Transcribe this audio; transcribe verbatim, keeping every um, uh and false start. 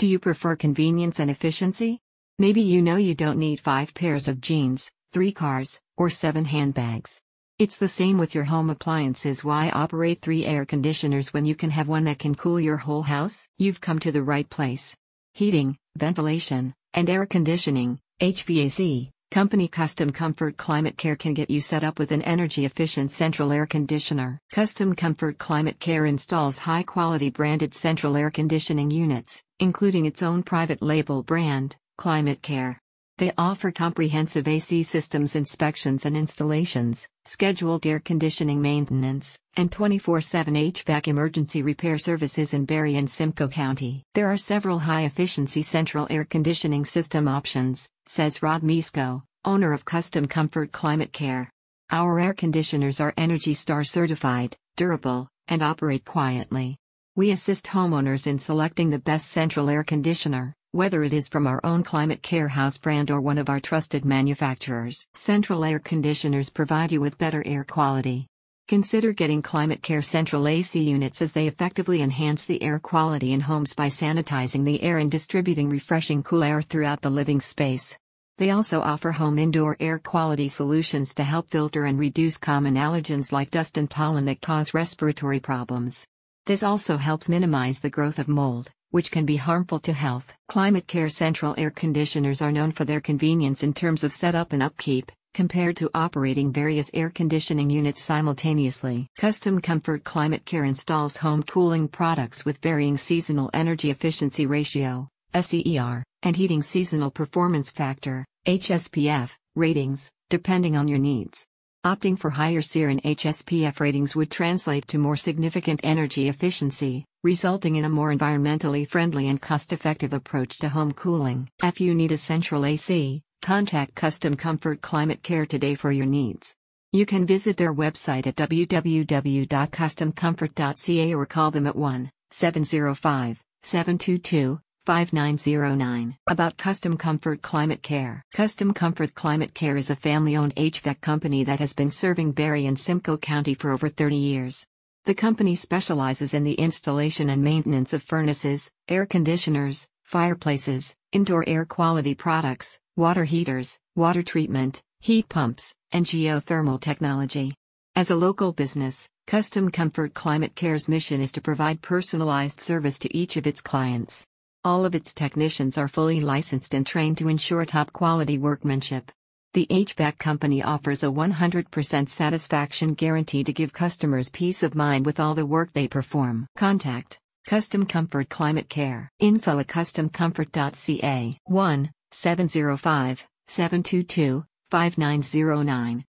Do you prefer convenience and efficiency? Maybe you know you don't need five pairs of jeans, three cars, or seven handbags. It's the same with your home appliances. Why operate three air conditioners when you can have one that can cool your whole house? You've come to the right place. Heating, ventilation, and air conditioning, H V A C, company Custom Comfort Climate Care can get you set up with an energy-efficient central air conditioner. Custom Comfort Climate Care installs high-quality branded central air conditioning units, including its own private label brand, Climate Care. They offer comprehensive A C systems inspections and installations, scheduled air conditioning maintenance, and twenty-four seven H V A C emergency repair services in Berry and Simcoe County. There are several high-efficiency central air conditioning system options, says Rod Misko, owner of Custom Comfort Climate Care. Our air conditioners are ENERGY STAR certified, durable, and operate quietly. We assist homeowners in selecting the best central air conditioner, whether it is from our own Climate Care house brand or one of our trusted manufacturers. Central air conditioners provide you with better air quality. Consider getting Climate Care Central A C units, as they effectively enhance the air quality in homes by sanitizing the air and distributing refreshing cool air throughout the living space. They also offer home indoor air quality solutions to help filter and reduce common allergens like dust and pollen that cause respiratory problems. This also helps minimize the growth of mold, which can be harmful to health. Climate Care Central air conditioners are known for their convenience in terms of setup and upkeep, compared to operating various air conditioning units simultaneously. Custom Comfort Climate Care installs home cooling products with varying seasonal energy efficiency ratio, S E E R, and heating seasonal performance factor, H S P F, ratings, depending on your needs. Opting for higher S E E R and H S P F ratings would translate to more significant energy efficiency, resulting in a more environmentally friendly and cost-effective approach to home cooling. If you need a central A C, contact Custom Comfort Climate Care today for your needs. You can visit their website at w w w dot custom comfort dot c a or call them at one seven zero five, seven two two, five nine zero nine. About Custom Comfort Climate Care. Custom Comfort Climate Care is a family-owned H V A C company that has been serving Berry and Simcoe County for over thirty years. The company specializes in the installation and maintenance of furnaces, air conditioners, fireplaces, indoor air quality products, water heaters, water treatment, heat pumps, and geothermal technology. As a local business, Custom Comfort Climate Care's mission is to provide personalized service to each of its clients. All of its technicians are fully licensed and trained to ensure top-quality workmanship. The H V A C company offers a one hundred percent satisfaction guarantee to give customers peace of mind with all the work they perform. Contact Custom Comfort Climate Care. Info at custom comfort dot c a. one seven zero five, seven two two, five nine zero nine.